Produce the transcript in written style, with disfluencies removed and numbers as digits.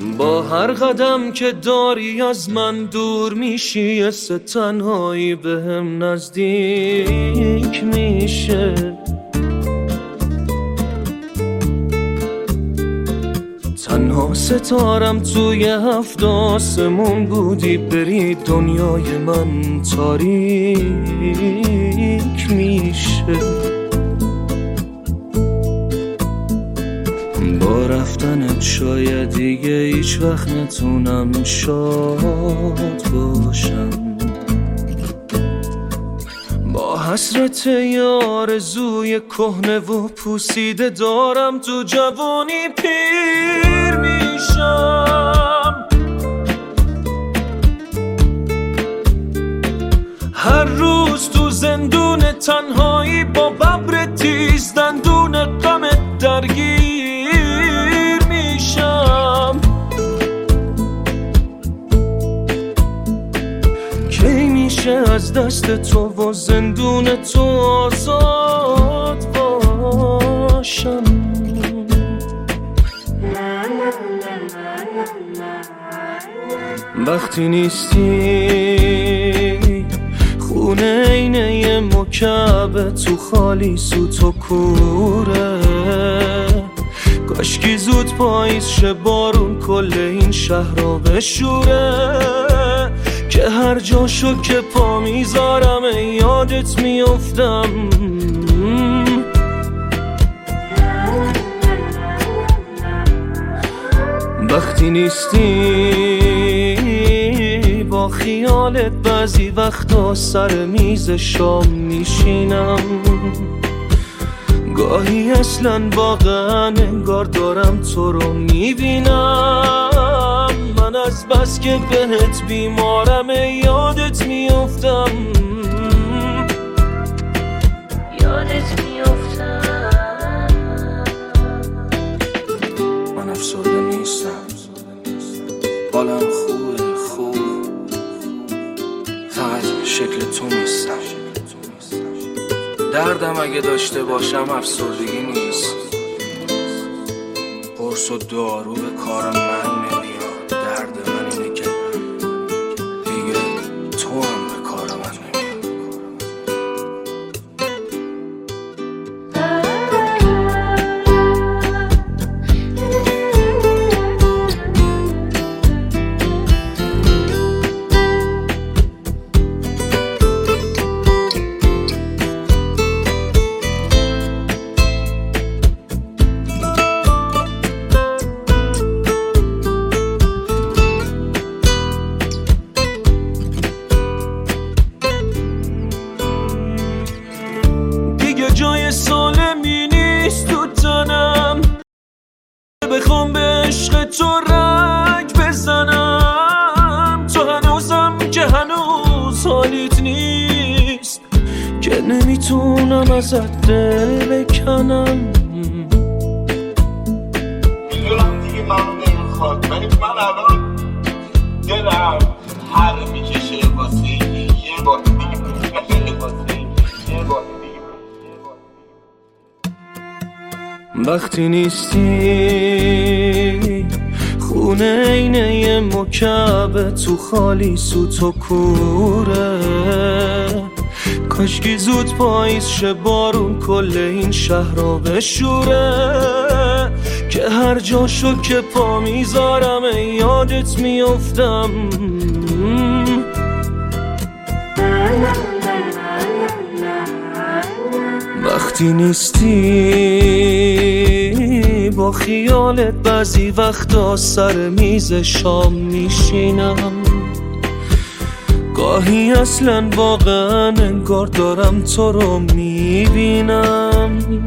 با هر قدم که داری از من دور میشی، حس تنهایی بهم نزدیک میشه. تنها ستارم توی 7 آسمون بودی، بری دنیای من تاریک میشه. با رفتنت شاید دیگه هیچ وقت نتونم شاد باشم. با حسرت یه آرزوی کهنه و پوسیده دارم تو جوانی پیر میشم. هر روز تو زندون تنهایی با ببر تیز دندون غم درگیر میشم. کی میشه از دست تو و زندون تو آزاد باشم؟ وقتی نیستی خونه اینه یه مکعب تو خالی سوت و کوره. کاشکی زود پاییز شه بارون کل این شهر رو بشوره، که هر جاشو که پا میذارم یادت میافتم. وقتی نیستی با خیالت بعضی وقتا سر میز شام میشینم. گاهی اصلا واقعا انگار دارم تو رو میبینم. من از بس که بهت بیمارم یادت میافتم. یادت میافتم. من افسرده نیستم، حالم خوبه، خوب، فقط شکل تو نیستم. دردم اگه داشته باشم افسردگی نیست، قرص و دارو به کار من نمیاد. درد من اینه که دیگه تو هم به کار من نمیاد. جای سالمی نیست تو تنم، بخوام به عشق تو رنگ بزنم. تو هنوزم که هنوز حالیت نیست، که نمیتونم ازت دل بکنم. میدونم دیگه من نمیخواد، ولی من الان دلم هر میکشه واسه یه بار وقتی نیستی خونه اینه یه مکعب تو خالی سوت و کوره. کاشکی زود پاییز شه بارون کل این شهر رو بشوره، که هر جاشو که پا میذارم یادت میافتم. وقتی نیستی با خیالت بعضی وقتا سر میز شام میشینم. گاهی اصلا واقعا انگار دارم تو رو میبینم.